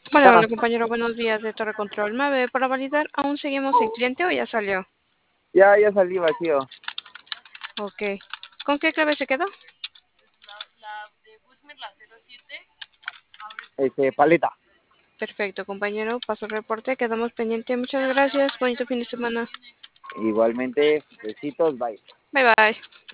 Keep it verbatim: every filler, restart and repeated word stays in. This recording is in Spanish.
Vale, hola compañero, buenos días de Torre Control. ¿Me ve para validar? ¿Aún seguimos en cliente o ya salió? Ya, ya salí vacío. Ok. ¿Con qué clave se quedó? Este, paleta. Perfecto, compañero. Paso el reporte. Quedamos pendientes. Muchas gracias. Bonito fin de semana. Igualmente, besitos, bye. Bye bye.